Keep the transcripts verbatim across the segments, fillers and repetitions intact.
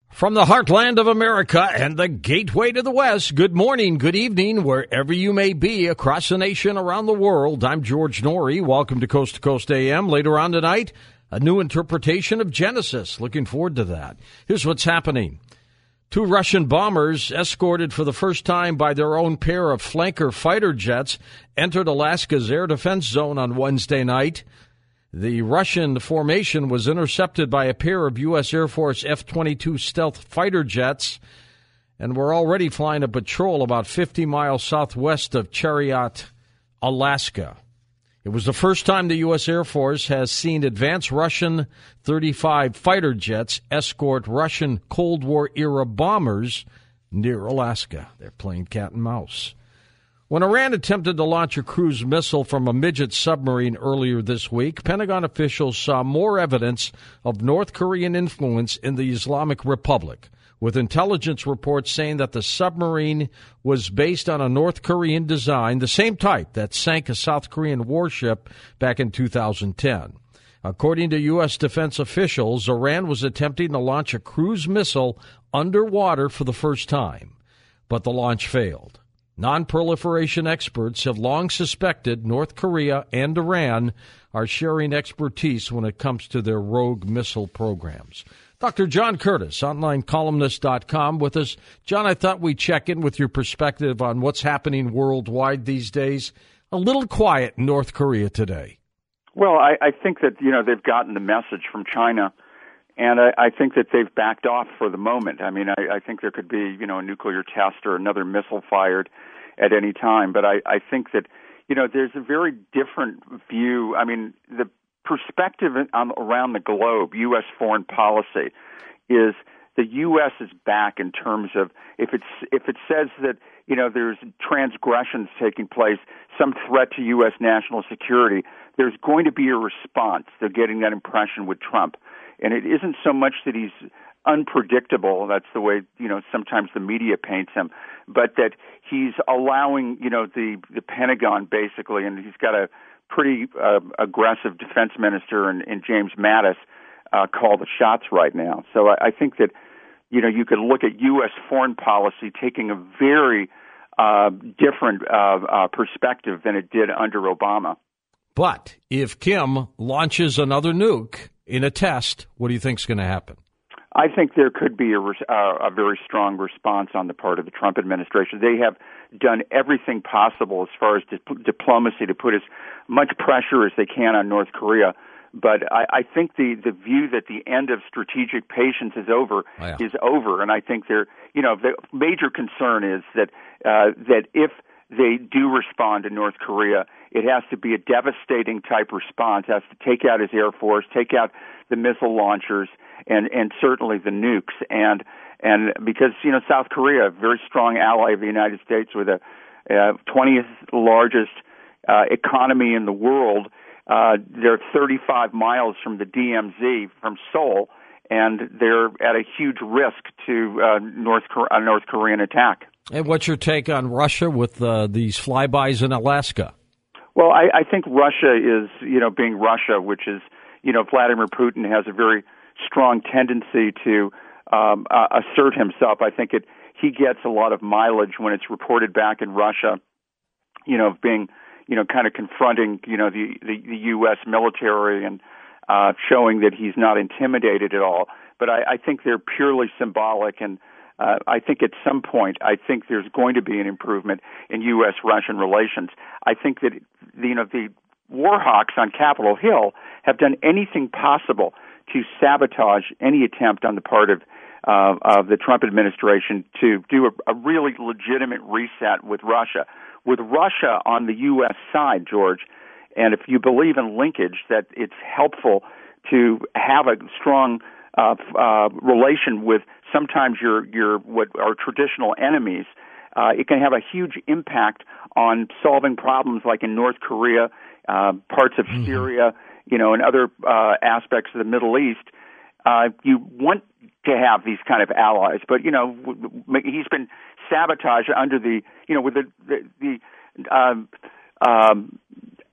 From the heartland of America and the gateway to the West, good morning, good evening, wherever you may be across the nation, around the world. I'm George Noory. Welcome to Coast to Coast A M. Later on tonight, a new interpretation of Genesis. Looking forward to that. Here's what's happening. Two Russian bombers, escorted for the first time by their own pair of flanker fighter jets, entered Alaska's air defense zone on Wednesday night. The Russian formation was intercepted by a pair of U S. Air Force F twenty-two stealth fighter jets and were already flying a patrol about fifty miles southwest of Chariot, Alaska. It was the first time the U S. Air Force has seen advanced Russian thirty-five fighter jets escort Russian Cold War-era bombers near Alaska. They're playing cat and mouse. When Iran attempted to launch a cruise missile from a midget submarine earlier this week, Pentagon officials saw more evidence of North Korean influence in the Islamic Republic, with intelligence reports saying that the submarine was based on a North Korean design, the same type that sank a South Korean warship back in two thousand ten. According to U S defense officials, Iran was attempting to launch a cruise missile underwater for the first time, but the launch failed. Non-proliferation experts have long suspected North Korea and Iran are sharing expertise when it comes to their rogue missile programs. Doctor John Curtis, online columnist dot com, with us. John, I thought we'd check in with your perspective on what's happening worldwide these days. A little quiet in North Korea today. Well, I, I think that, you know, they've gotten the message from China, and I, I think that they've backed off for the moment. I mean, I, I think there could be, you know, a nuclear test or another missile fired at any time. But I, I think that, you know, there's a very different view. I mean, the perspective on, around the globe, U S foreign policy, is the U S is back in terms of if it's if it says that, you know, there's transgressions taking place, some threat to U S national security, there's going to be a response. They're getting that impression with Trump. And it isn't so much that he's unpredictable, that's the way, you know, sometimes the media paints him, but that he's allowing, you know, the, the Pentagon basically, and he's got a pretty uh, aggressive defense minister in, in James Mattis, uh, call the shots right now. So I, I think that, you know, you could look at U S foreign policy taking a very uh, different uh, uh, perspective than it did under Obama. But if Kim launches another nuke in a test, what do you think is going to happen? I think there could be a, uh, a very strong response on the part of the Trump administration. They have done everything possible as far as di- diplomacy to put as much pressure as they can on North Korea. But I, I think the, the view that the end of strategic patience is over oh, yeah. is over. And I think there, you know, the major concern is that uh, that if they do respond to North Korea, it has to be a devastating type response. It has to take out his Air Force, take out the missile launchers, and, and certainly the nukes. And and because, you know, South Korea, a very strong ally of the United States with a uh, twentieth largest uh, economy in the world, uh, they're thirty-five miles from the D M Z, from Seoul, and they're at a huge risk to uh, North a North Korean attack. And what's your take on Russia with uh, these flybys in Alaska? Well, I, I think Russia is, you know, being Russia, which is, you know, Vladimir Putin has a very strong tendency to um, uh, assert himself. I think it he gets a lot of mileage when it's reported back in Russia, you know, of being, you know, kind of confronting, you know, the, the, the U S military and uh, showing that he's not intimidated at all. But I, I think they're purely symbolic, and Uh, I think at some point, I think there's going to be an improvement in U S Russian relations. I think that, you know, the war hawks on Capitol Hill have done anything possible to sabotage any attempt on the part of uh, of the Trump administration to do a, a really legitimate reset with Russia. With Russia on the U S side, George, and if you believe in linkage, that it's helpful to have a strong uh, uh, relation with sometimes your your what are traditional enemies. Uh, it can have a huge impact on solving problems like in North Korea, uh, parts of mm-hmm. Syria, you know, and other uh, aspects of the Middle East. Uh, you want to have these kind of allies, but you know, he's been sabotaged under the, you know, with the the, the um, um,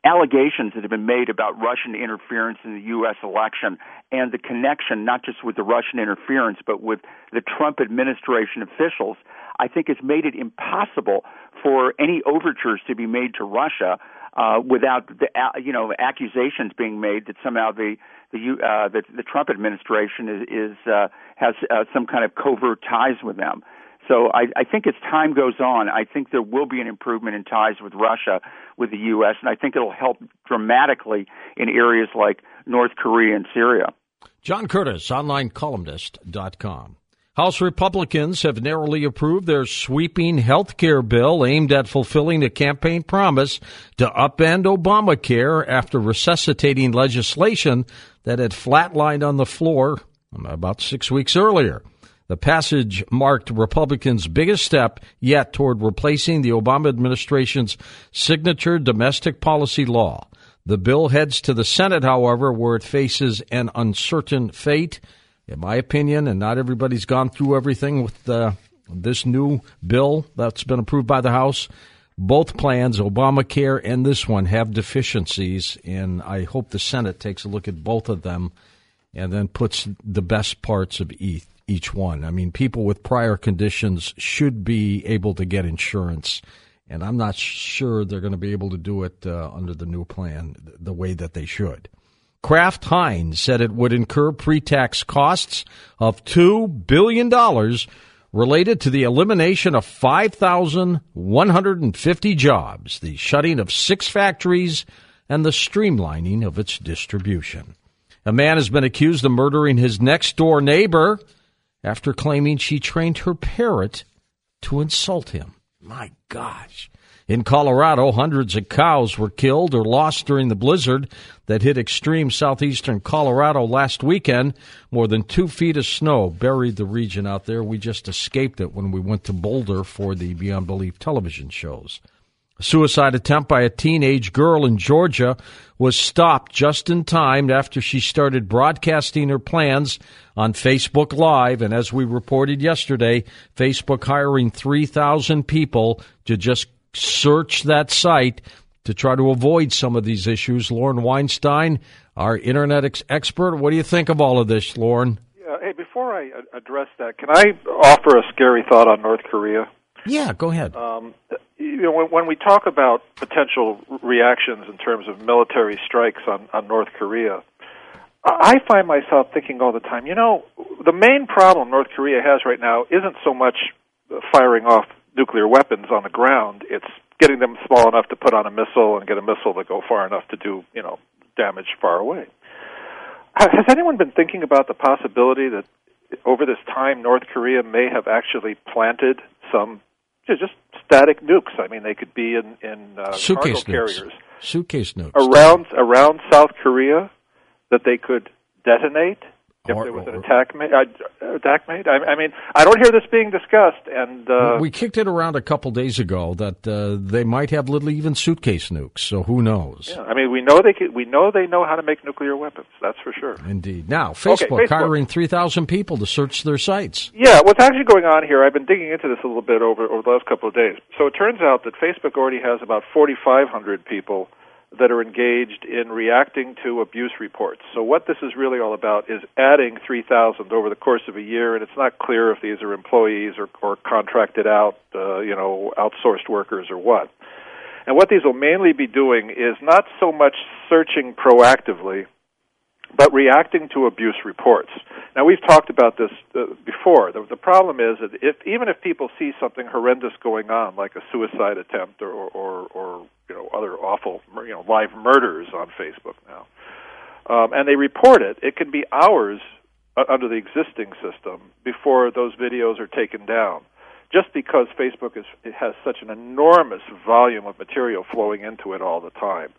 allegations that have been made about Russian interference in the U S election and the connection not just with the Russian interference but with the Trump administration officials, I think has made it impossible for any overtures to be made to Russia uh, without the uh, you know accusations being made that somehow the the uh, the, the Trump administration is, is uh, has uh, some kind of covert ties with them. So I, I think as time goes on, I think there will be an improvement in ties with Russia, with the U S, and I think it'll help dramatically in areas like North Korea and Syria. John Curtis, online columnist dot com. House Republicans have narrowly approved their sweeping health care bill aimed at fulfilling a campaign promise to upend Obamacare after resuscitating legislation that had flatlined on the floor about six weeks earlier. The passage marked Republicans' biggest step yet toward replacing the Obama administration's signature domestic policy law. The bill heads to the Senate, however, where it faces an uncertain fate. In my opinion, and not everybody's gone through everything with uh, this new bill that's been approved by the House, both plans, Obamacare and this one, have deficiencies, and I hope the Senate takes a look at both of them and then puts the best parts of each. each one. I mean, people with prior conditions should be able to get insurance, and I'm not sure they're going to be able to do it uh, under the new plan the way that they should. Kraft Heinz said it would incur pre-tax costs of two billion dollars related to the elimination of five thousand one hundred fifty jobs, the shutting of six factories, and the streamlining of its distribution. A man has been accused of murdering his next-door neighbor after claiming she trained her parrot to insult him. My gosh. In Colorado, hundreds of cows were killed or lost during the blizzard that hit extreme southeastern Colorado last weekend. More than two feet of snow buried the region out there. We just escaped it when we went to Boulder for the Beyond Belief television shows. A suicide attempt by a teenage girl in Georgia was stopped just in time after she started broadcasting her plans on Facebook Live. And as we reported yesterday, Facebook hiring three thousand people to just search that site to try to avoid some of these issues. Lauren Weinstein, our Internet ex- expert, what do you think of all of this, Lauren? Yeah, hey, before I address that, can I offer a scary thought on North Korea? Yeah, go ahead. Um, you know, when, when we talk about potential reactions in terms of military strikes on, on North Korea, I find myself thinking all the time, you know, the main problem North Korea has right now isn't so much firing off nuclear weapons on the ground. It's getting them small enough to put on a missile and get a missile that go far enough to do, you know, damage far away. Has anyone been thinking about the possibility that over this time North Korea may have actually planted some just static nukes? I mean, they could be in, in uh, Suitcase cargo nukes. carriers. Suitcase nukes. Around, around South Korea that they could detonate if or, there was an or, attack made. Uh, attack made. I, I mean, I don't hear this being discussed. And uh, we kicked it around a couple days ago that uh, they might have little even suitcase nukes. So who knows? Yeah, I mean, we know they could, we know they know how to make nuclear weapons. That's for sure. Indeed. Now, Facebook, okay, Facebook. hiring three thousand people to search their sites. Yeah, what's actually going on here? I've been digging into this a little bit over over the last couple of days. So it turns out that Facebook already has about forty-five hundred people that are engaged in reacting to abuse reports. So what this is really all about is adding three thousand over the course of a year, and it's not clear if these are employees or, or contracted out, uh, you know, outsourced workers or what. And what these will mainly be doing is not so much searching proactively, but reacting to abuse reports. Now, we've talked about this uh, before. The, the problem is that if, even if people see something horrendous going on, like a suicide attempt or, or, or you know, other awful, you know, live murders on Facebook now, um, and they report it, it can be hours uh, under the existing system before those videos are taken down, just because Facebook is, it has such an enormous volume of material flowing into it all the time.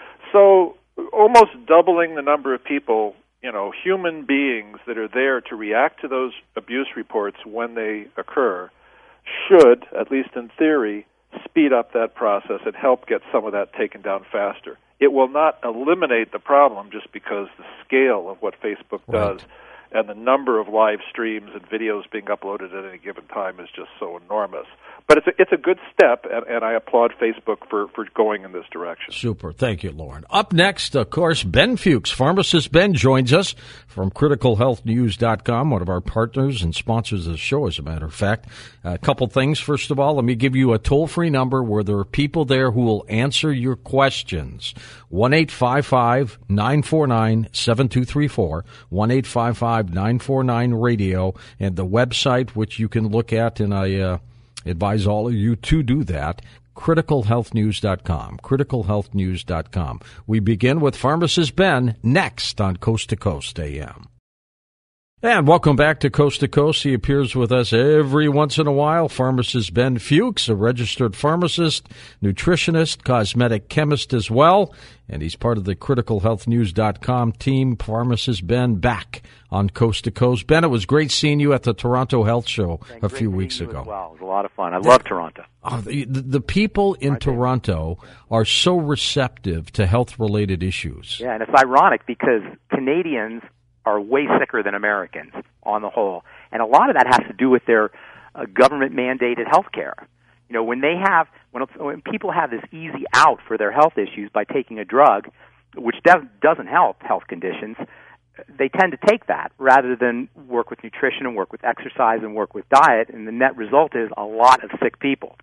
So almost doubling the number of people, you know, human beings that are there to react to those abuse reports when they occur should, at least in theory, speed up that process and help get some of that taken down faster. It will not eliminate the problem just because the scale of what Facebook does, and the number of live streams and videos being uploaded at any given time is just so enormous. But it's a, it's a good step, and, and I applaud Facebook for, for going in this direction. Super. Thank you, Lauren. Up next, of course, Ben Fuchs. Pharmacist Ben joins us from critical health news dot com, one of our partners and sponsors of the show, as a matter of fact. A couple things. First of all, let me give you a toll-free number where there are people there who will answer your questions. one eight five five nine four nine seven two three four, one eight five five nine four nine radio, and the website, which you can look at, and I uh, advise all of you to do that, critical health news dot com, critical health news dot com. We begin with Pharmacist Ben next on Coast to Coast A M. And welcome back to Coast to Coast. He appears with us every once in a while. Pharmacist Ben Fuchs, a registered pharmacist, nutritionist, cosmetic chemist as well. And he's part of the critical health news dot com team. Pharmacist Ben back on Coast to Coast. Ben, it was great seeing you at the Toronto Health Show a few weeks ago. Well, it was a lot of fun. I love Toronto. Oh, the, the people in Toronto are so receptive to health-related issues. Yeah, and it's ironic because Canadians are way sicker than Americans on the whole. And a lot of that has to do with their uh, government-mandated health care. You know, when they have, when, when people have this easy out for their health issues by taking a drug, which does, doesn't help health conditions, they tend to take that rather than work with nutrition and work with exercise and work with diet, and the net result is a lot of sick people.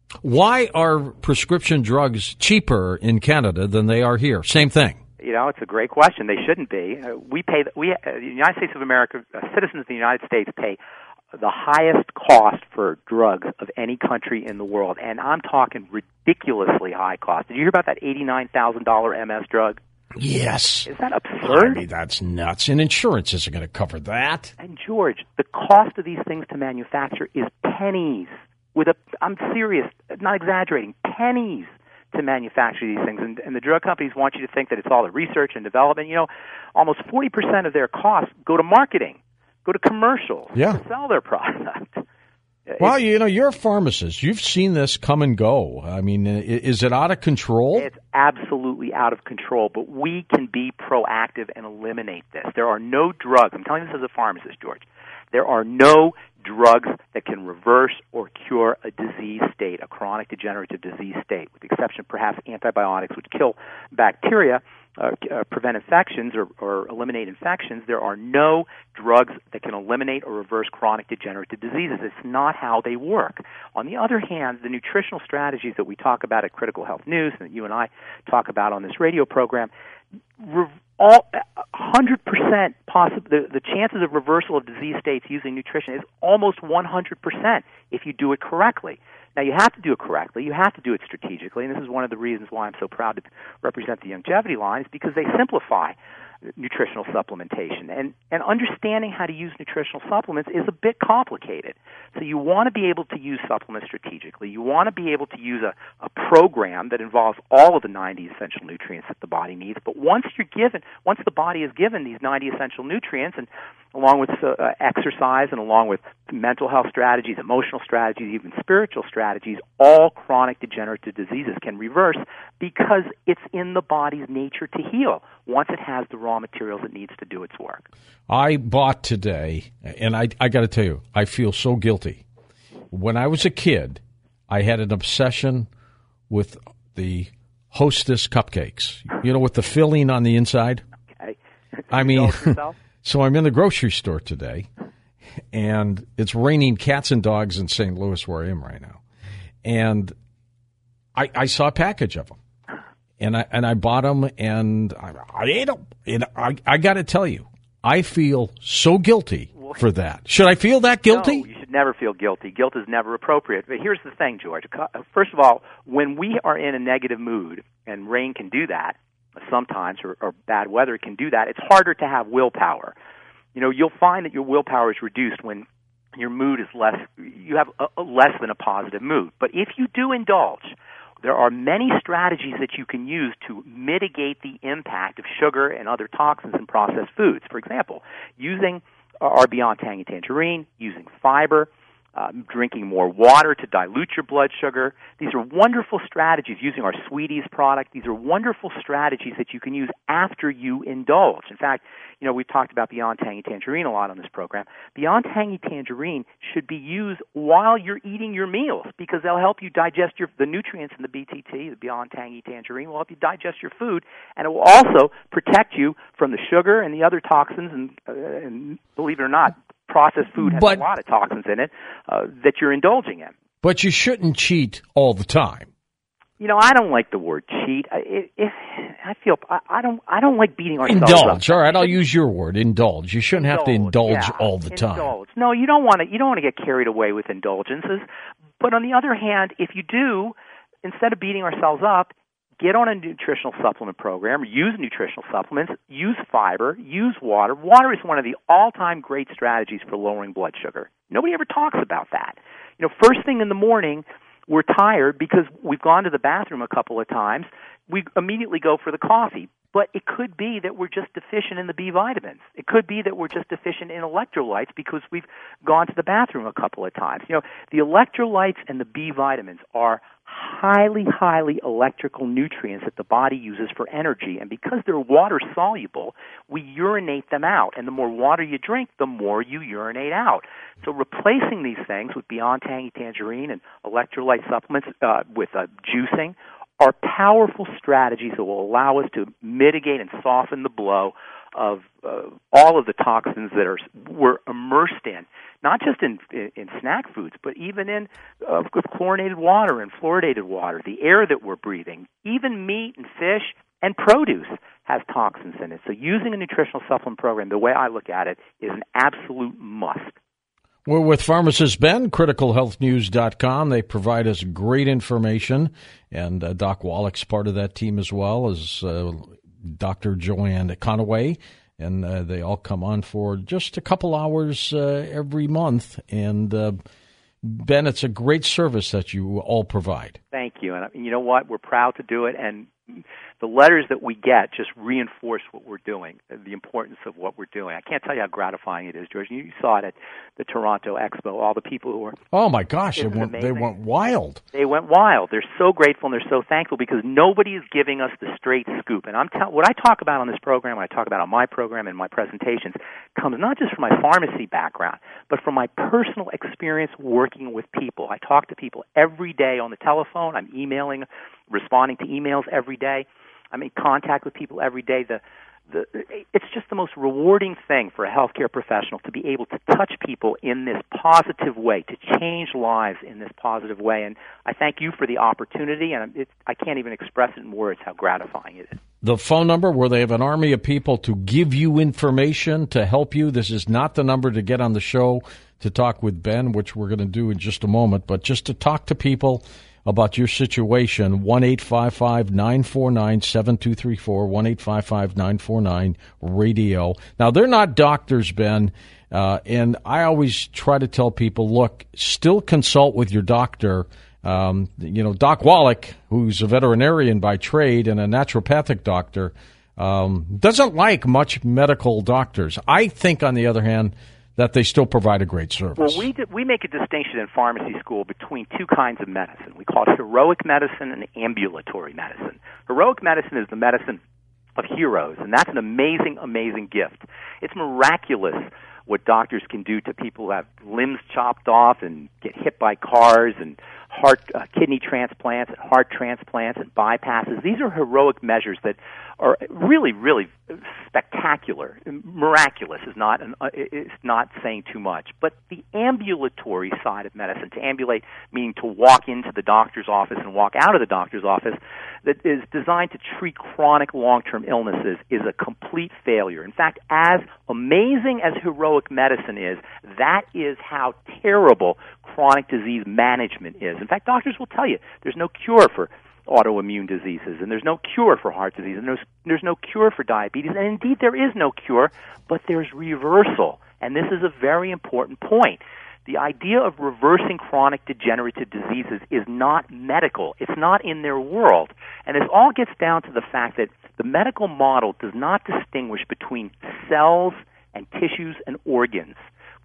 Why are prescription drugs cheaper in Canada than they are here? Same thing. You know, it's a great question. They shouldn't be. Uh, we pay. We, uh, the United States of America, uh, citizens of the United States pay the highest cost for drugs of any country in the world, and I'm talking ridiculously high cost. Did you hear about that eighty-nine thousand dollars M S drug? Yes. Is that absurd? I mean, that's nuts. And insurance isn't going to cover that. And George, the cost of these things to manufacture is pennies. With a, I'm serious, not exaggerating, pennies to manufacture these things. And, and the drug companies want you to think that it's all the research and development. You know, almost forty percent of their costs go to marketing, go to commercials, yeah. to sell their product. Well, it's, you know, you're a pharmacist. You've seen this come and go. I mean, is it out of control? It's absolutely out of control, but we can be proactive and eliminate this. There are no drugs. I'm telling you this as a pharmacist, George. There are no drugs that can reverse or cure a disease state, a chronic degenerative disease state, with the exception of perhaps antibiotics, which kill bacteria, uh, uh, prevent infections or, or eliminate infections. There are no drugs that can eliminate or reverse chronic degenerative diseases. It's not how they work. On the other hand, the nutritional strategies that we talk about at Critical Health News and that you and I talk about on this radio program, re- all one hundred percent possible. The, the chances of reversal of disease states using nutrition is almost one hundred percent if you do it correctly. Now, you have to do it correctly. You have to do it strategically, and this is one of the reasons why I'm so proud to represent the Longevity line, is because they simplify nutritional supplementation. And, and understanding how to use nutritional supplements is a bit complicated. So you want to be able to use supplements strategically. You want to be able to use a, a program that involves all of the ninety essential nutrients that the body needs. But once you're given, once the body is given these ninety essential nutrients, and along with uh, exercise and along with mental health strategies, emotional strategies, even spiritual strategies, all chronic degenerative diseases can reverse because it's in the body's nature to heal once it has the raw materials it needs to do its work. I bought today, and I, I got to tell you, I feel so guilty. When I was a kid, I had an obsession with the Hostess cupcakes, you know, with the filling on the inside. Okay. I mean, so I'm in the grocery store today, and it's raining cats and dogs in Saint Louis where I am right now. And I, I saw a package of them. And I and I bought them, and I, I ate them. And I, I got to tell you, I feel so guilty for that. Should I feel that guilty? No, you should never feel guilty. Guilt is never appropriate. But here's the thing, George. First of all, when we are in a negative mood, and rain can do that sometimes, or, or bad weather can do that, it's harder to have willpower. You know, you'll find that your willpower is reduced when your mood is less, you have a, a less than a positive mood. But if you do indulge, there are many strategies that you can use to mitigate the impact of sugar and other toxins in processed foods. For example, using our Beyond Tangy Tangerine, using fiber, um, drinking more water to dilute your blood sugar. These are wonderful strategies, using our Sweeties product. These are wonderful strategies that you can use after you indulge. In fact, you know, we've talked about Beyond Tangy Tangerine a lot on this program. Beyond Tangy Tangerine should be used while you're eating your meals because they'll help you digest your the nutrients in the B T T, the Beyond Tangy Tangerine, will help you digest your food, and it will also protect you from the sugar and the other toxins, and, uh, and believe it or not, processed food has but, a lot of toxins in it uh, that you're indulging in. But you shouldn't cheat all the time. You know, I don't like the word cheat. I, it, it, I feel I, I don't. I don't like beating ourselves indulge. up. All right, I'll use your word. Indulge. You shouldn't indulge, have to indulge yeah, all the time. Indulge. No, you don't want to. You don't want to get carried away with indulgences. But on the other hand, if you do, instead of beating ourselves up, get on a nutritional supplement program. Use nutritional supplements. Use fiber. Use water. Water is one of the all-time great strategies for lowering blood sugar. Nobody ever talks about that. You know, first thing in the morning, we're tired because we've gone to the bathroom a couple of times. We immediately go for the coffee. But it could be that we're just deficient in the B vitamins. It could be that we're just deficient in electrolytes because we've gone to the bathroom a couple of times. You know, the electrolytes and the B vitamins are highly, highly electrical nutrients that the body uses for energy. And because they're water-soluble, we urinate them out. And the more water you drink, the more you urinate out. So replacing these things with Beyond Tangy Tangerine and electrolyte supplements uh, with uh, juicing are powerful strategies that will allow us to mitigate and soften the blow of uh, all of the toxins that are we're immersed in, not just in, in, in snack foods, but even in uh, with chlorinated water and fluoridated water, the air that we're breathing, even meat and fish and produce has toxins in it. So using a nutritional supplement program, the way I look at it, is an absolute must. We're with pharmacist Ben, critical health news dot com. They provide us great information, and uh, Doc Wallach's part of that team as well as uh, Doctor Joanne Conaway, and uh, they all come on for just a couple hours uh, every month. And uh, Ben, it's a great service that you all provide. Thank you. And you know what? We're proud to do it, and the letters that we get just reinforce what we're doing, the importance of what we're doing. I can't tell you how gratifying it is, George. You saw it at the Toronto Expo, all the people who were... Oh, my gosh, it went, they went wild. They went wild. They're so grateful and they're so thankful because nobody is giving us the straight scoop. And I'm tell- what I talk about on this program, what I talk about on my program and my presentations, comes not just from my pharmacy background, but from my personal experience working with people. I talk to people every day on the telephone. I'm emailing, responding to emails every day. I'm in contact with people every day. The, the, it's just the most rewarding thing for a healthcare professional to be able to touch people in this positive way, to change lives in this positive way. And I thank you for the opportunity, and it, I can't even express it in words how gratifying it is. The phone number where they have an army of people to give you information, to help you. This is not the number to get on the show to talk with Ben, which we're going to do in just a moment, but just to talk to people about your situation. One eight five five nine four nine seven two three four, one eight five five nine four nine radio. Now, they're not doctors, Ben, uh, and I always try to tell people, look, still consult with your doctor. Um, you know, Doc Wallach, who's a veterinarian by trade and a naturopathic doctor, um, doesn't like much medical doctors. I think, on the other hand, that they still provide a great service. Well, we do, we make a distinction in pharmacy school between two kinds of medicine. We call it heroic medicine and ambulatory medicine. Heroic medicine is the medicine of heroes, and that's an amazing, amazing gift. It's miraculous what doctors can do to people who have limbs chopped off and get hit by cars, and heart, uh, kidney transplants, and heart transplants, and bypasses. These are heroic measures that are really, really spectacular. Miraculous is not an, uh, is not saying too much. But the ambulatory side of medicine, to ambulate meaning to walk into the doctor's office and walk out of the doctor's office, that is designed to treat chronic long-term illnesses, is a complete failure. In fact, as amazing as heroic medicine is, that is how terrible chronic disease management is. In fact, doctors will tell you there's no cure for autoimmune diseases, and there's no cure for heart disease, and there's, there's no cure for diabetes, and indeed there is no cure, but there's reversal. And this is a very important point. The idea of reversing chronic degenerative diseases is not medical. It's not in their world. And this all gets down to the fact that the medical model does not distinguish between cells and tissues and organs.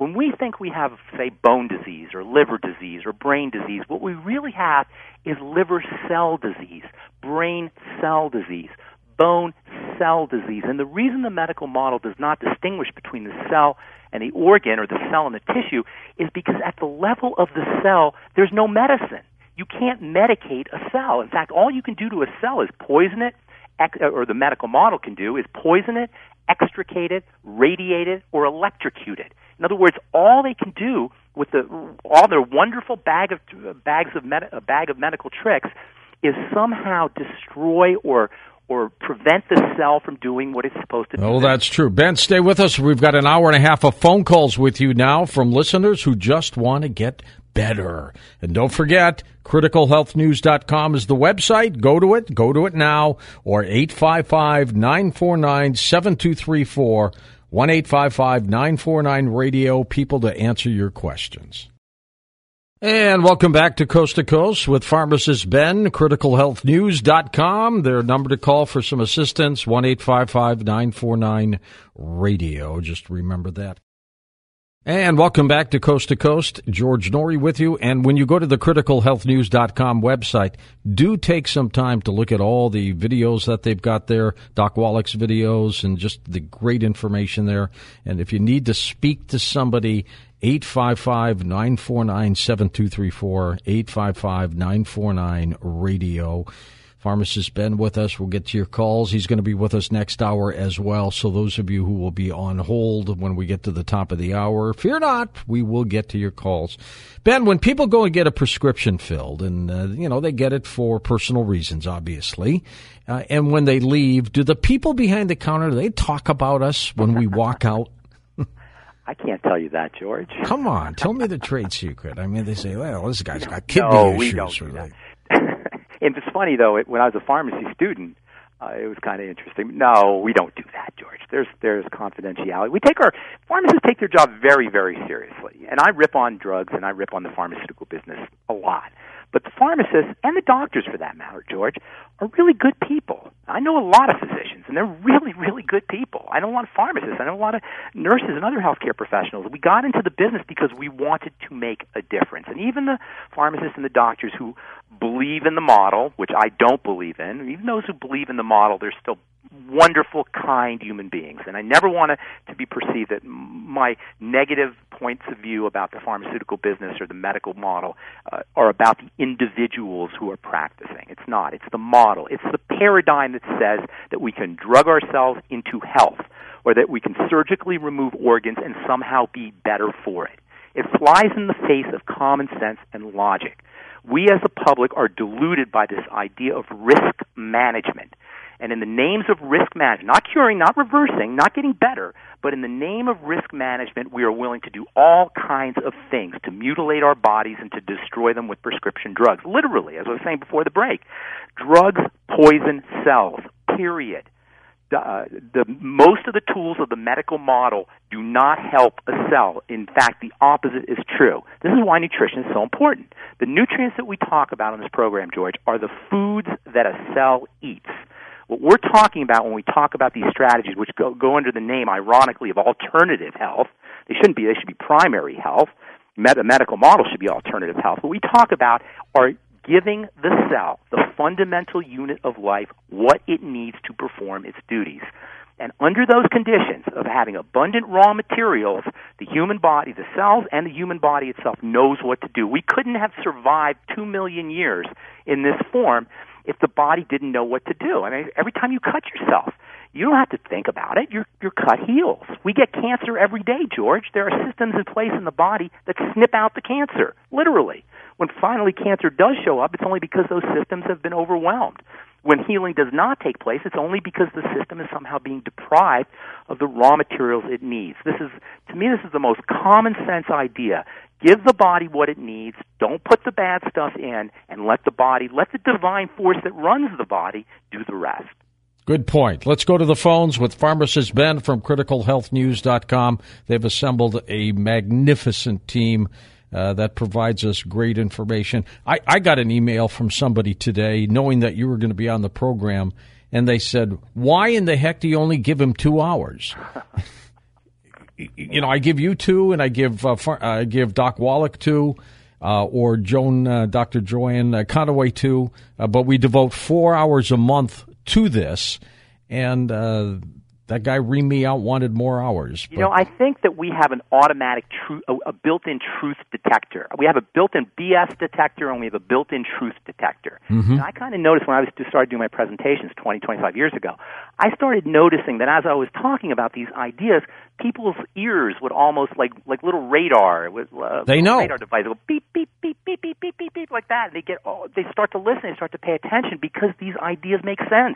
When we think we have, say, bone disease or liver disease or brain disease, what we really have is liver cell disease, brain cell disease, bone cell disease. And the reason the medical model does not distinguish between the cell and the organ or the cell and the tissue is because at the level of the cell, there's no medicine. You can't medicate a cell. In fact, all you can do to a cell is poison it, or the medical model can do is poison it, extricate it, radiate it, or electrocute it. In other words, all they can do with the all their wonderful bag of bags of med, a bag of medical tricks is somehow destroy or or prevent the cell from doing what it's supposed to do. Oh, that's true. Ben, stay with us. We've got an hour and a half of phone calls with you now from listeners who just want to get better. And don't forget, critical health news dot com is the website. Go to it. Go to it now. Or eight five five, nine four nine, seven two three four. one eight five five, nine four nine, radio, people to answer your questions. And welcome back to Coast to Coast with Pharmacist Ben, critical health news dot com. Their number to call for some assistance, one eight five five, nine four nine, radio. Just remember that. And welcome back to Coast to Coast. George Noory with you. And when you go to the critical health news dot com website, do take some time to look at all the videos that they've got there, Doc Wallach's videos, and just the great information there. And if you need to speak to somebody, eight five five, nine four nine, seven two three four, eight five five, nine four nine, radio. Pharmacist Ben with us. We'll get to your calls. He's going to be with us next hour as well. So those of you who will be on hold when we get to the top of the hour, fear not, we will get to your calls. Ben, when people go and get a prescription filled, and, uh, you know, they get it for personal reasons, obviously, uh, and when they leave, do the people behind the counter, do they talk about us when we walk out? I can't tell you that, George. Come on, tell me the trade secret. I mean, they say, well, this guy's got kidney no, issues. We don't do or that. like, And it's funny, though, it, when I was a pharmacy student, uh, it was kind of interesting. No, we don't do that, George. There's there's confidentiality. We take our pharmacists take their job very, very seriously. And I rip on drugs and I rip on the pharmaceutical business a lot. But the pharmacists, and the doctors for that matter, George, are really good people. I know a lot of physicians, and they're really, really good people. I know a lot of pharmacists. I know a lot of nurses and other healthcare professionals. We got into the business because we wanted to make a difference. And even the pharmacists and the doctors who believe in the model, which I don't believe in, even those who believe in the model, they're still wonderful, kind human beings. And I never want to, to be perceived that my negative points of view about the pharmaceutical business or the medical model uh, are about the individuals who are practicing. It's not. It's the model. It's the paradigm that says that we can drug ourselves into health or that we can surgically remove organs and somehow be better for it. It flies in the face of common sense and logic. We as a public are deluded by this idea of risk management. And in the names of risk management, not curing, not reversing, not getting better, but in the name of risk management, we are willing to do all kinds of things to mutilate our bodies and to destroy them with prescription drugs. Literally, as I was saying before the break, drugs poison cells, period. The, uh, the most of the tools of the medical model do not help a cell. In fact, the opposite is true. This is why nutrition is so important. The nutrients that we talk about on this program, George, are the foods that a cell eats. What we're talking about when we talk about these strategies, which go, go under the name, ironically, of alternative health, they shouldn't be, they should be primary health. Med- a medical model should be alternative health. What we talk about are giving the cell, the fundamental unit of life, what it needs to perform its duties. And under those conditions of having abundant raw materials, the human body, the cells, and the human body itself knows what to do. We couldn't have survived two million years in this form if the body didn't know what to do. I mean, every time you cut yourself, you don't have to think about it. Your your cut heals. We get cancer every day, George. There are systems in place in the body that snip out the cancer, literally. When finally cancer does show up, it's only because those systems have been overwhelmed. When healing does not take place, it's only because the system is somehow being deprived of the raw materials it needs. This is, to me, this is the most common sense idea. Give the body what it needs. Don't put the bad stuff in, and let the body, let the divine force that runs the body do the rest. Good point. Let's go to the phones with Pharmacist Ben from critical health news dot com. They've assembled a magnificent team uh, that provides us great information. I, I got an email from somebody today knowing that you were going to be on the program, and they said, why in the heck do you only give him two hours? you know, I give you two, and I give uh, Far- I give Doc Wallach two, uh, or Joan, uh, Doctor Joanne uh, Conaway two, uh, but we devote four hours a month to this, and uh, that guy reamed me out, wanted more hours. You know, I think that we have an automatic, truth, a, a built-in truth detector. We have a built-in B S detector, and we have a built-in truth detector. Mm-hmm. And I kind of noticed when I was to start doing my presentations twenty, twenty-five years ago, I started noticing that as I was talking about these ideas, people's ears would almost like like little radar. With, uh, they know radar device go beep beep beep beep beep beep beep beep like that. And they get oh, they start to listen. They start to pay attention because these ideas make sense.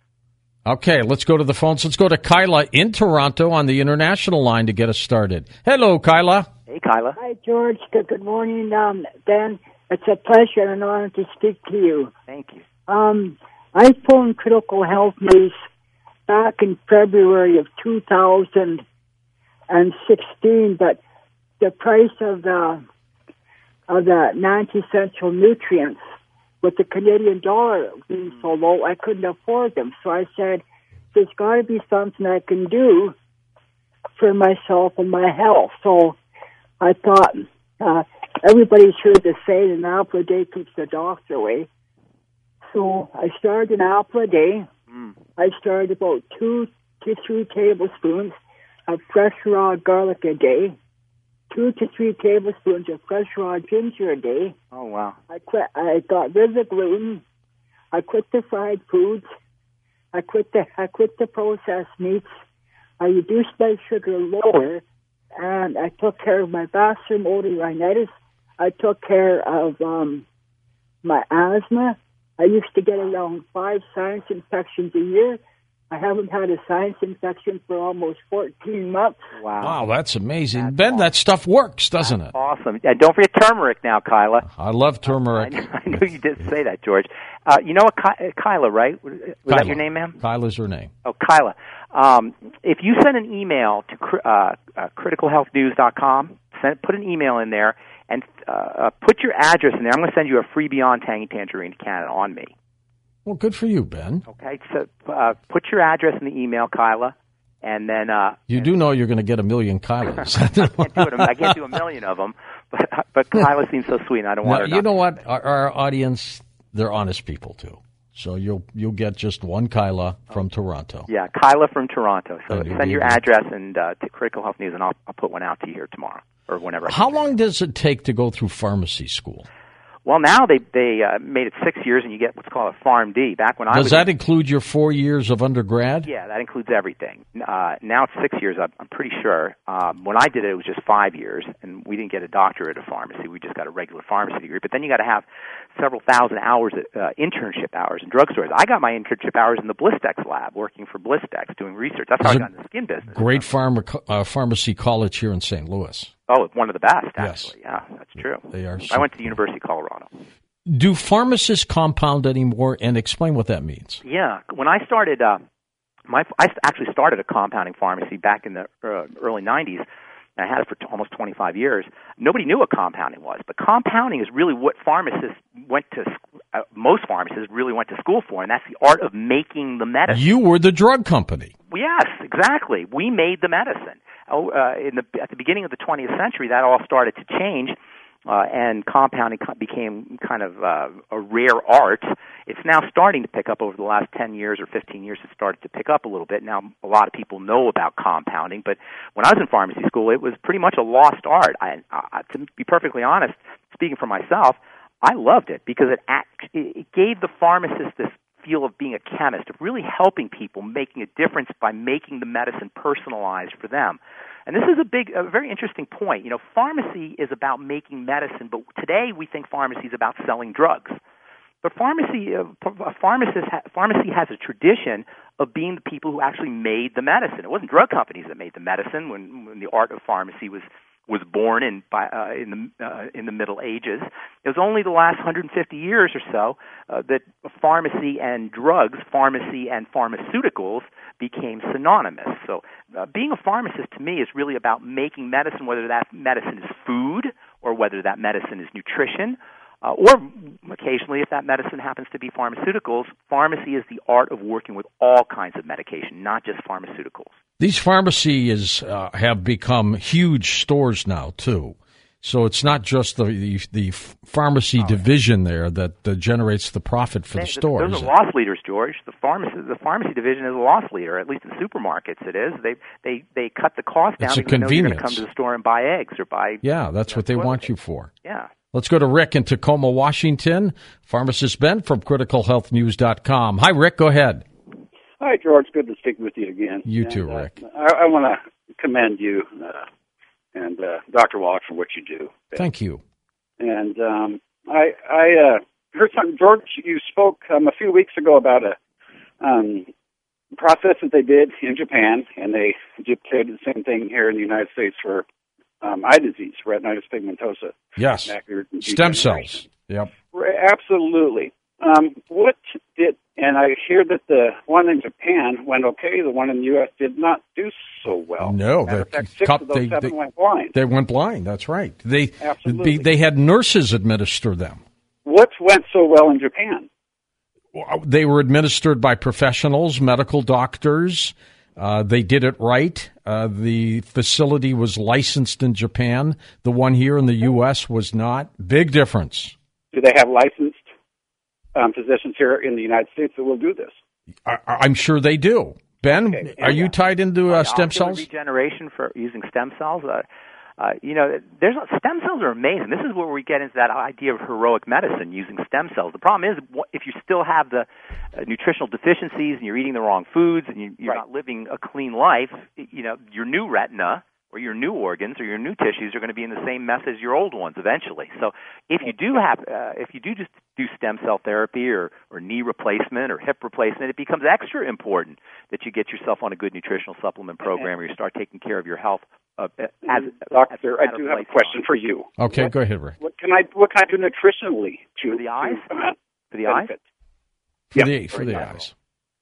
Okay, let's go to the phones. Let's go to Kyla in Toronto on the international line to get us started. Hello, Kyla. Hey, Kyla. Hi, George. Good, good morning, um, Ben. It's a pleasure and an honor to speak to you. Thank you. Um, I phoned Critical Health News back in February of two thousand sixteen, but the price of the of the non-essential nutrients with the Canadian dollar being so low, I couldn't afford them. So I said, there's got to be something I can do for myself and my health. So I thought, uh, everybody's heard the saying, an apple a day keeps the doctor away. So I started an apple a day. Mm. I started about two to three tablespoons of fresh raw garlic a day. Two to three tablespoons of fresh raw ginger a day. Oh, wow. I quit. I got rid of the gluten. I quit the fried foods. I quit the I quit the processed meats. I reduced my sugar lower, and I took care of my bathroom otorinitis. I took care of um, my asthma. I used to get around five sinus infections a year. I haven't had a sinus infection for almost fourteen months. Wow. Wow, that's amazing. That's Ben, awesome. that stuff works, doesn't that's it? Awesome. And don't forget turmeric now, Kyla. I love turmeric. I, I knew you did say that, George. Uh, you know what, Ky- Kyla, right? Was Kyla. that your name, ma'am? Kyla's her name. Oh, Kyla. Um, if you send an email to uh, uh, critical health news dot com, send, put an email in there, and uh, uh, put your address in there. I'm going to send you a free Beyond Tangy Tangerine to Canada on me. Well, good for you, Ben. Okay, so uh, put your address in the email, Kyla, and then... Uh, you and do know you're going to get a million Kylas. I, can't do it, I can't do a million of them, but, but Kyla seems so sweet, and I don't want now, her to... You know what? Our, our audience, they're honest people, too. So you'll you'll get just one Kyla from Toronto. Yeah, Kyla from Toronto. So And send your address and uh, to Critical Health News, and I'll, I'll put one out to you here tomorrow, or whenever. I How long does it take to go through pharmacy school? Well, now they they uh, made it six years, and you get what's called a PharmD. Back when I Does was that include your four years of undergrad? Yeah, that includes everything. Uh, now it's six years, I'm, I'm pretty sure. Um, when I did it, it was just five years, and we didn't get a doctorate of pharmacy. We just got a regular pharmacy degree. But then you got to have several thousand hours, of, uh, internship hours in drugstores. I got my internship hours in the Blistex lab, working for Blistex, doing research. That's how I got in the skin business. Great pharma, uh, pharmacy college here in Saint Louis. Oh, one of the best, actually. Yes. Yeah, that's true. They are. I went to the University of Colorado. Do pharmacists compound anymore? And explain what that means. Yeah, when I started, uh, my I actually started a compounding pharmacy back in the uh, early nineties. And I had it for t- almost twenty-five years. Nobody knew what compounding was, but compounding is really what pharmacists went to. Uh, most pharmacists really went to school for, and that's the art of making the medicine. You were the drug company. Yes, exactly. We made the medicine. Oh, uh, in the at the beginning of the twentieth century, that all started to change. Uh, and compounding became kind of uh, a rare art. It's now starting to pick up over the last ten years or fifteen years. It started to pick up a little bit. Now a lot of people know about compounding, but when I was in pharmacy school, it was pretty much a lost art. I, I, to be perfectly honest, speaking for myself, I loved it because it, act, it gave the pharmacist this feel of being a chemist, of really helping people, making a difference by making the medicine personalized for them. And this is a big, a very interesting point. You know, pharmacy is about making medicine, but today we think pharmacy is about selling drugs. But pharmacy, uh, a pharmacist, ha- pharmacy has a tradition of being the people who actually made the medicine. It wasn't drug companies that made the medicine when, when the art of pharmacy was was born in by, uh, in the uh, in the Middle Ages. It was only the last one hundred fifty years or so uh, that pharmacy and drugs, pharmacy and pharmaceuticals became synonymous. So uh, being a pharmacist to me is really about making medicine, whether that medicine is food or whether that medicine is nutrition. Uh, or occasionally, if that medicine happens to be pharmaceuticals, pharmacy is the art of working with all kinds of medication, not just pharmaceuticals. These pharmacies uh, have become huge stores now, too. So it's not just the the, the pharmacy oh, division there that uh, generates the profit for they, the stores. Those are loss leaders, George. The pharmacy the pharmacy division is a loss leader. At least in supermarkets, it is. They they they cut the cost down. It's a because convenience. You're going to come to the store and buy eggs or buy. Yeah, that's you know, what they want you for. Yeah. Let's go to Rick in Tacoma, Washington. Pharmacist Ben from critical health news dot com. Hi, Rick. Go ahead. Hi, George. Good to speak with you again. You and, too, uh, Rick. I, I want to commend you uh, and uh, Doctor Walsh for what you do. Thank you. And um, I, I uh, heard something, George. You spoke um, a few weeks ago about a um, process that they did in Japan, and they duplicated the same thing here in the United States for um, eye disease, retinitis pigmentosa. Yes. Stem cells. Yep. Absolutely. Um, what did, and I hear that the one in Japan went okay, the one in the U S did not do so well. No, Matter of the fact, six cup, of those they, seven they, went blind. They went blind, that's right. They, Absolutely. they, they had nurses administer them. What went so well in Japan? They were administered by professionals, medical doctors. Uh, they did it right. Uh, the facility was licensed in Japan. The one here in the U S was not. Big difference. Do they have licensed um, physicians here in the United States that will do this? I, I'm sure they do. Ben, Okay. are you tied into uh, stem cells? Regeneration for using stem cells. Uh, uh, you know, there's stem cells are amazing. This is where we get into that idea of heroic medicine using stem cells. The problem is if you still have the uh, nutritional deficiencies and you're eating the wrong foods and you, you're Right. not living a clean life, you know, your new retina or your new organs or your new tissues are going to be in the same mess as your old ones eventually. So if you do have, uh, if you do just do stem cell therapy or, or knee replacement or hip replacement, it becomes extra important that you get yourself on a good nutritional supplement program or you start taking care of your health. Uh, as, Doctor, as I do have a question for you. Okay, what, go ahead, Rick. What can I what can I do nutritionally to for the eyes? To, uh, for the eyes? For yeah, the for the eyes.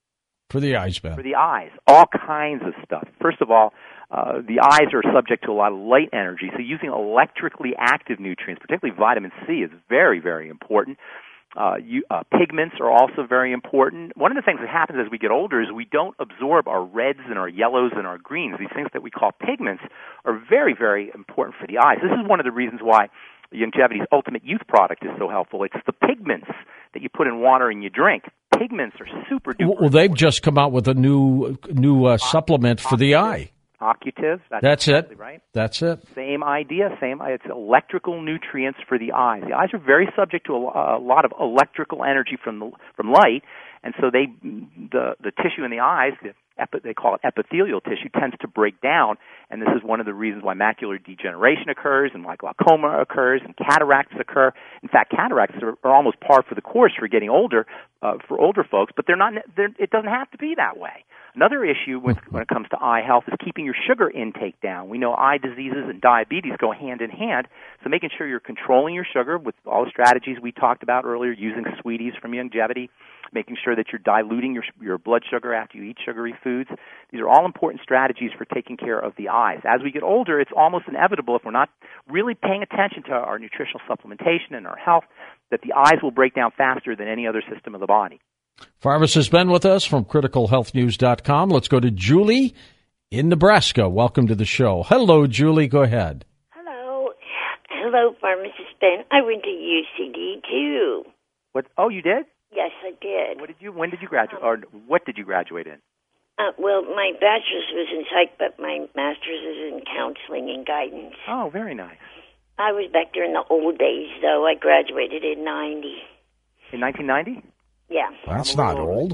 For the eyes, Ben. For the eyes, all kinds of stuff. First of all, uh, the eyes are subject to a lot of light energy, so using electrically active nutrients, particularly vitamin C, is very, very important. Uh, you, uh, pigments are also very important. One of the things that happens as we get older is we don't absorb our reds and our yellows and our greens. These things that we call pigments are very, very important for the eyes. This is one of the reasons why Youngevity's Ultimate Youth product is so helpful. It's the pigments that you put in water and you drink. Pigments are super duper. Well, they've just come out with a new new uh, supplement for the eye. Occutive. That's, That's exactly it. Right. That's it. Same idea. Same. It's electrical nutrients for the eyes. The eyes are very subject to a, a lot of electrical energy from the, from light, and so they the the tissue in the eyes, the epi, they call it epithelial tissue, tends to break down, and this is one of the reasons why macular degeneration occurs and why glaucoma occurs and cataracts occur. In fact, cataracts are, are almost par for the course for getting older uh, for older folks, but they're not. They're, it doesn't have to be that way. Another issue with, when it comes to eye health is keeping your sugar intake down. We know eye diseases and diabetes go hand in hand, so making sure you're controlling your sugar with all the strategies we talked about earlier, using Sweeties from Youngevity, making sure that you're diluting your your blood sugar after you eat sugary foods. These are all important strategies for taking care of the eyes. As we get older, it's almost inevitable, if we're not really paying attention to our nutritional supplementation and our health, that the eyes will break down faster than any other system of the body. Pharmacist Ben with us from critical health news dot com. Let's go to Julie in Nebraska. Welcome to the show. Hello, Julie. Go ahead. Hello. Hello, Pharmacist Ben. I went to U C D, too. What? Oh, you did? Yes, I did. What did you? When did you graduate? Or what did you graduate in? Uh, well, my bachelor's was in psych, but my master's is in counseling and guidance. Oh, very nice. I was back there in the old days, though. I graduated in ninety. In nineteen ninety? Yeah. That's not old.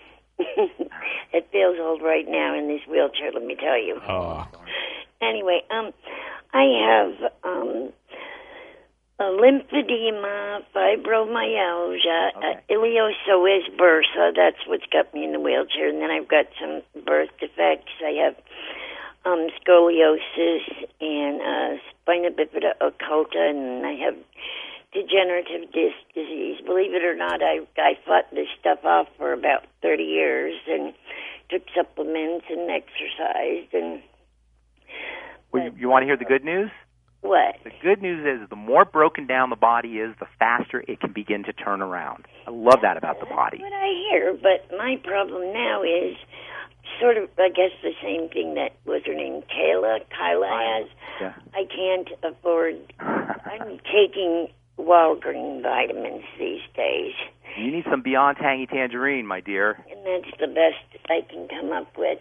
It feels old right now in this wheelchair, let me tell you. Uh. Anyway, um, I have um, a lymphedema, fibromyalgia, Okay. uh, iliopsoas bursa. That's what's got me in the wheelchair. And then I've got some birth defects. I have um, scoliosis and uh, spina bifida occulta, and I have degenerative disc disease. Believe it or not, I I fought this stuff off for about thirty years and took supplements and exercised. And Well, you, you want to hear the good news? What? The good news is the more broken down the body is, the faster it can begin to turn around. I love that about the body. That's what I hear, but my problem now is sort of, I guess, the same thing that, was her name, Kayla? Kyla has. Yeah. I can't afford, I'm taking Walgreen vitamins these days. You need some Beyond Tangy Tangerine, my dear. And that's the best I can come up with.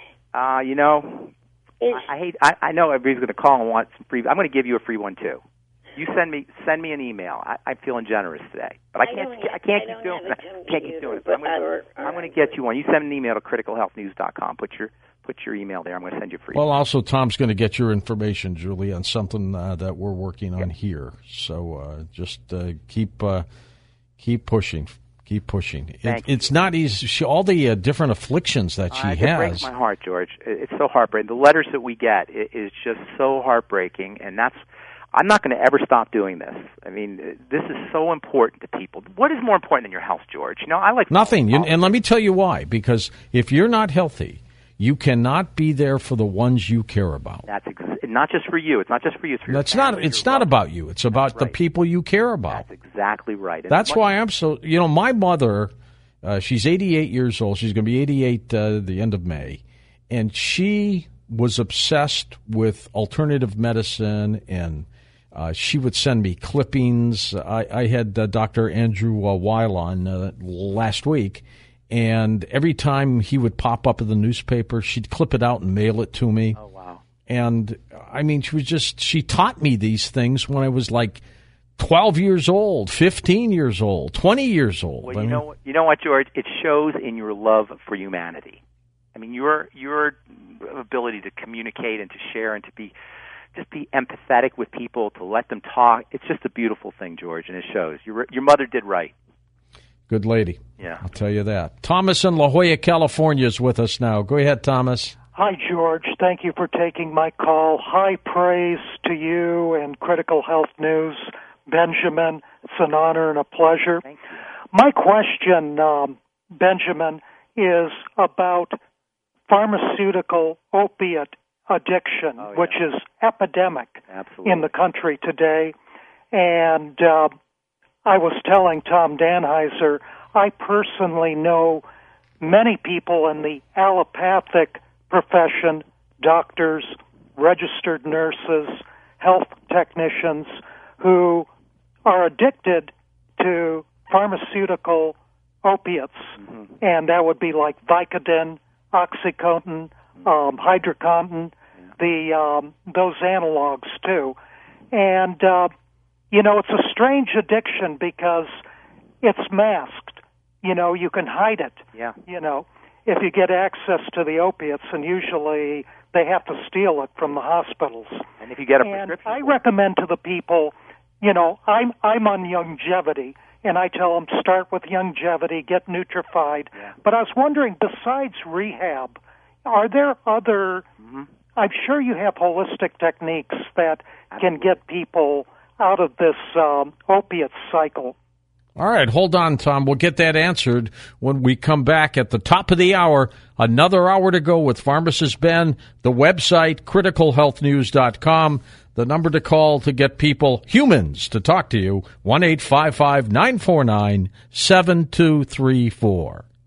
Uh, you know, Is, I, I hate. I, I know everybody's going to call and want some free. I'm going to give you a free one too. You send me send me an email. I, I'm feeling generous today, but I can't. I, I can't I keep doing it. I can't keep doing it. So I'm going to right. get you one. You send an email to critical health news dot com. Put your put your email there. I'm going to send you a free. Well, also Tom's going to get your information, Julie, on something uh, that we're working on yep. here. So uh, just uh, keep uh, keep pushing. Keep pushing. It, it's not easy. She, all the uh, different afflictions that she uh, it has. It breaks my heart, George. It's so heartbreaking. The letters that we get it is just so heartbreaking, and that's. I'm not going to ever stop doing this. I mean, this is so important to people. What is more important than your health, George? You know, I like nothing. You, and let me tell you why. Because if you're not healthy, you cannot be there for the ones you care about. That's ex- not just for you. It's not just for you. It's for your That's family, not. It's not about you. It's about right. the people you care about. That's exactly right. And That's much- why I'm so. You know, my mother. Uh, she's eighty-eight years old. She's going to be eighty-eight uh, the end of May, and she was obsessed with alternative medicine, and uh, she would send me clippings. I, I had uh, Doctor Andrew uh, Weil on uh, last week, and every time he would pop up in the newspaper, she'd clip it out and mail it to me. Oh wow! And I mean, she was just she taught me these things when I was like twelve years old, fifteen years old, twenty years old. Well, you I mean, know, you know what, George? It shows in your love for humanity. I mean, your your ability to communicate and to share and to be just be empathetic with people, to let them talk. It's just a beautiful thing, George, and it shows. Your your mother did right. Good lady. Yeah, I'll tell you that. Thomas in La Jolla, California, is with us now. Go ahead, Thomas. Hi, George. Thank you for taking my call. High praise to you and Critical Health News. Benjamin, it's an honor and a pleasure. My question, um, Benjamin, is about pharmaceutical opiate addiction, oh, yeah. which is epidemic Absolutely. in the country today. And uh, I was telling Tom Danheiser, I personally know many people in the allopathic profession, doctors, registered nurses, health technicians, who are addicted to pharmaceutical opiates, mm-hmm. and that would be like Vicodin, OxyContin, um, Hydrocontin, yeah. the um, those analogs too. And uh, you know, it's a strange addiction because it's masked. You know, you can hide it. Yeah. You know, if you get access to the opiates, and usually they have to steal it from the hospitals. And if you get a and prescription, I recommend to the people. You know, I'm I'm on Youngevity, and I tell them start with Youngevity, get Nutrified. Yeah. But I was wondering, besides rehab, are there other? Mm-hmm. I'm sure you have holistic techniques that Absolutely. Can get people out of this um, opiate cycle. All right, hold on, Tom. We'll get that answered when we come back at the top of the hour. Another hour to go with Pharmacist Ben. The website, critical health news dot com. The number to call to get people, humans, to talk to you, one eight five five nine four nine seven two three four.